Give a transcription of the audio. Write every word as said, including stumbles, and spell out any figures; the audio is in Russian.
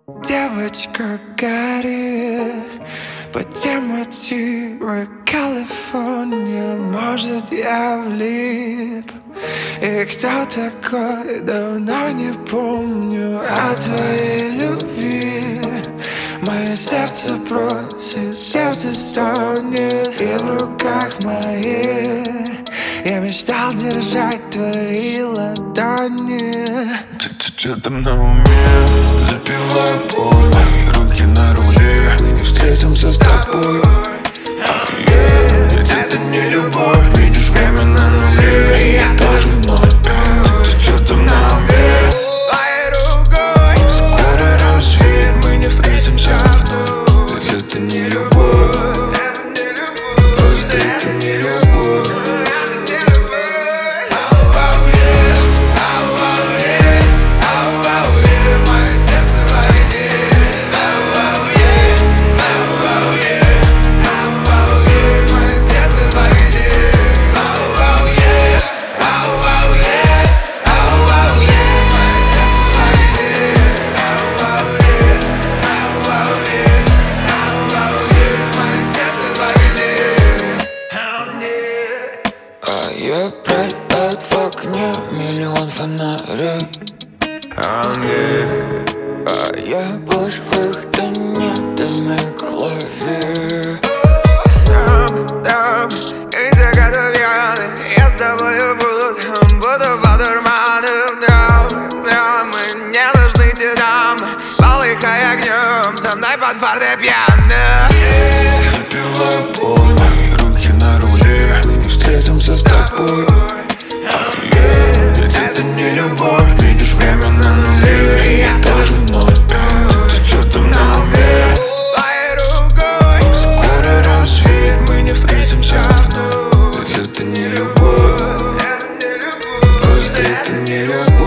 Девочка горит по тем мотивам Калифорния. Может, я влип, и кто такой, давно не помню. О твоей любви мое сердце просит, сердце стонет, и в руках моих я мечтал держать твои ладони. Что там на уме? Запиваю поле, руки на руле. Мы не встретимся с тобой. Yeah. Ведь это не любовь, видишь, время на нуле, и я тоже в ноль. Что там на уме? Скоро рассвет, мы не встретимся вновь. Ведь это не любовь, просто это не любовь. А я опять в окне, миллион фонарей. А я больше выхода нет, в моей голове. Там, там, где годы пьяны, я с тобою буду, буду по дурманам. Драм, драм, мы не нужны те дамы, полыхай огнем, со мной под фортепиано. Запиваю поле, руки на руле. Мы не встретимся с тобой. Yeah. Ведь это не любовь, видишь, время на нуле, и я тоже в ноль. Что там на уме? Скоро рассвет, мы не встретимся вновь. Ведь это не любовь, просто это не любовь.